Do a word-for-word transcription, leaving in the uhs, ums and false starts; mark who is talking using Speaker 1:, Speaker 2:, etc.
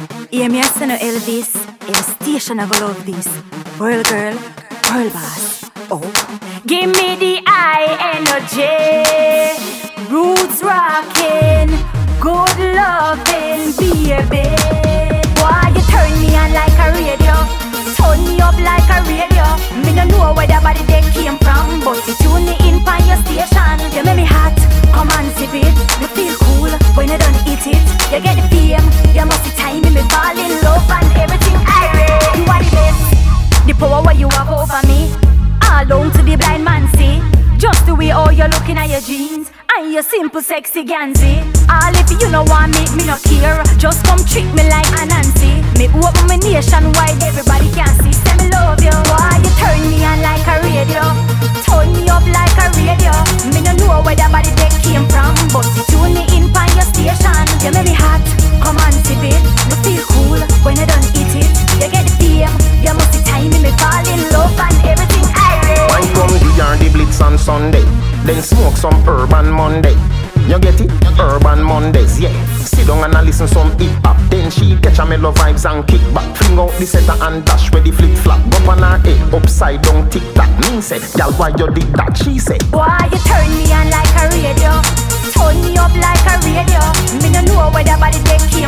Speaker 1: Hear me, I say no Elvis. In station I go love this. World girl, world boss. Oh, give me the high energy. Roots rocking, good loving, baby. Why you turn me on like a radio? Turn me up like a radio. Me no know where the body they came from, but you tune me in for your station. You make me hot, come and sip it. You feel cool when you done eat it. You get the fame, you must be time me fall in love and everything I read. You are the best, the power what you have over me. All down to the blind man see. Just the way how you're looking at your jeans and your simple sexy Gansy. All if you know want me, me no care. Just come treat me like a Nancy. Me open my nationwide, everybody can see. Say me love you. Why you turn me on like a radio? Turn me up like a radio. Me no know where the body they came from, but you tune me in for your station. You make me hot, come and sip it. You feel cool when you done eat it. You get the fame, you must be time me fall in love and everything I read.
Speaker 2: Wine from the yard, the Blitz on Sunday. Then smoke some Urban Monday. You get it? Urban Mondays, yeah. Sit down and a listen some hip hop. Then she catch a mellow vibes and kick back. Fling out the center and dash where the flip flop. Go on her head, upside down, tick tock. Me said, y'all why you did that? She said,
Speaker 1: why you turn me on like a radio? Turn me up like a radio. Me no know where the body they came